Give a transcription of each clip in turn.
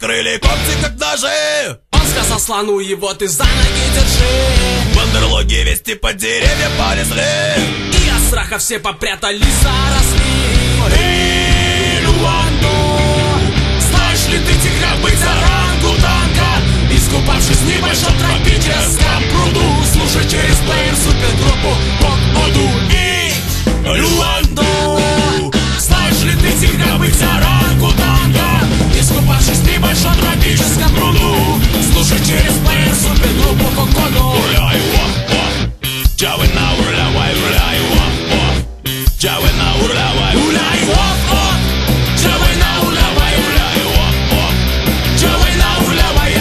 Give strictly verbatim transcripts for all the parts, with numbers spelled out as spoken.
раскрыли когти, как ножи. Он сказал слону его, ты за ноги держи. Бандерлоги вести под деревья полезли, и от страха все попрятались, заросли. Эй, Люанду, знаешь ли ты тигра быть орангутанга? Искупавшись в небольшом тропическом пруду, слушай через плеер супергруппу Кок-Оду и Люанду. Знаешь ли ты тигра быть орангутанга? Искупавшись в небольшом тропическом пруду, слушай через плеер супергруппу Кок-Оду. Урляй, о, о, Джавена, урлявай, урляй, о, о, Джавена, урлявай, урляй, о, о, Джавена, урлявай, урляй, о, о, Джавена, урлявай.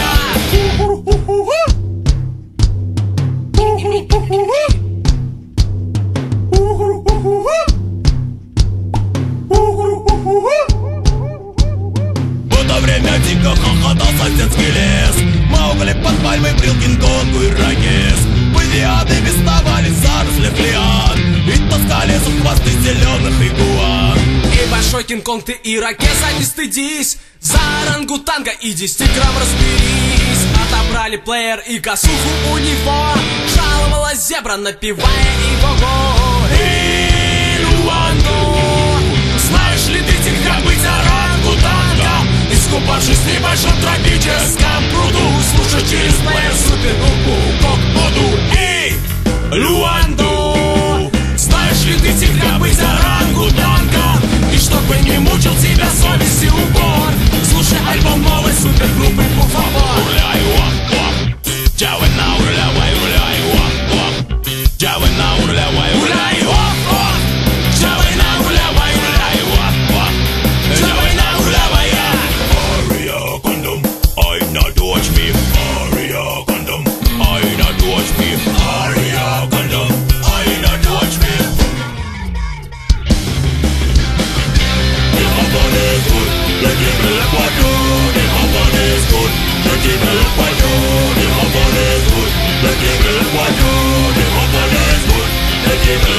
В это время дико хохотал соседский лес. Маугли под пальмой брил Кинг-Конгу и Ракис. Пыльяды бесновали в зарослях лиан и таскали за хвосты зеленых игуан. Эй, большой Кинг-Конг, ты ирокеза, не стыдись. За орангутанга иди с тигром разберись. Отобрали плеер и косуху у него. Жаловалась зебра, напевая его. Эй, Люанду, знаешь ли ты тигра быть орангутанга? Искупавшись в небольшом тропическом пруду, слушай через плеер супергруппу Кок-Оду и Люанду. Знаешь ли ты тигра быть орангутанга? И чтобы не мучил тебя совесть и упор, слушай альбом новой супергруппы Буфабор. Урляй, о, о, Джавена, урлявай, урляй, о, о, Джавена, урлявай, урляй, о, о, Джавена, урлявай, урляй, о, о, Джавена, урлявай. Aria condom, I not watch me. Aria condom, I not watch me. Aria condom, I not watch me. The husband is good, the people like what do. The husband is good, the people like what do. The husband is good, the people like what do. The husband is good, the people